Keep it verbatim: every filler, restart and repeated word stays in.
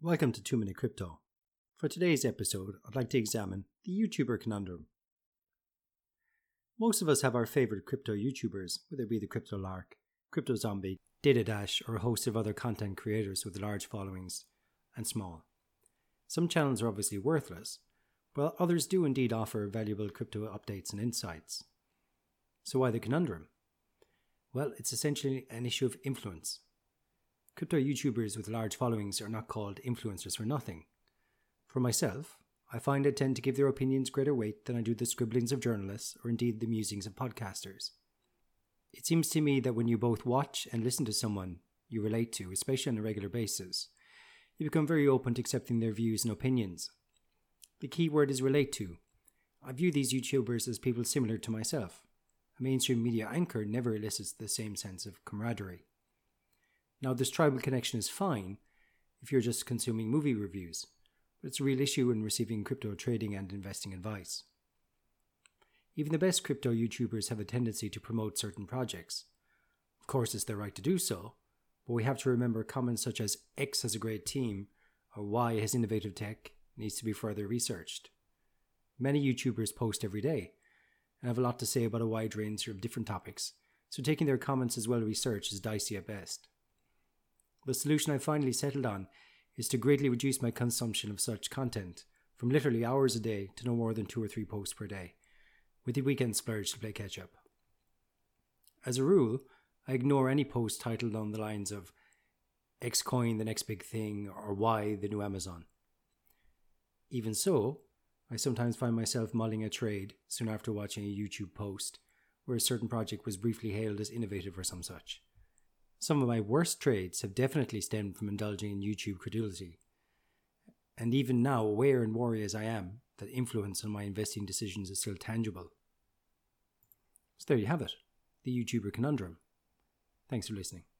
Welcome to two minute Crypto. For today's episode, I'd like to examine the YouTuber conundrum. Most of us have our favourite crypto YouTubers, whether it be the Crypto Lark, Crypto Zombie, DataDash, or a host of other content creators with large followings and small. Some channels are obviously worthless, while others do indeed offer valuable crypto updates and insights. So why the conundrum? Well, it's essentially an issue of influence. Crypto YouTubers with large followings are not called influencers for nothing. For myself, I find I tend to give their opinions greater weight than I do the scribblings of journalists or indeed the musings of podcasters. It seems to me that when you both watch and listen to someone you relate to, especially on a regular basis, you become very open to accepting their views and opinions. The key word is relate to. I view these YouTubers as people similar to myself. A mainstream media anchor never elicits the same sense of camaraderie. Now, this tribal connection is fine if you're just consuming movie reviews, but it's a real issue in receiving crypto trading and investing advice. Even the best crypto YouTubers have a tendency to promote certain projects. Of course, it's their right to do so, but we have to remember comments such as X has a great team or Y has innovative tech needs to be further researched. Many YouTubers post every day and have a lot to say about a wide range of different topics, so taking their comments as well researched is dicey at best. The solution I finally settled on is to greatly reduce my consumption of such content from literally hours a day to no more than two or three posts per day, with the weekend splurge to play catch up. As a rule, I ignore any post titled on the lines of X coin the next big thing or Y the new Amazon. Even so, I sometimes find myself mulling a trade soon after watching a YouTube post where a certain project was briefly hailed as innovative or some such. Some of my worst trades have definitely stemmed from indulging in YouTube credulity. And even now, aware and wary as I am, that influence on my investing decisions is still tangible. So there you have it, the YouTuber conundrum. Thanks for listening.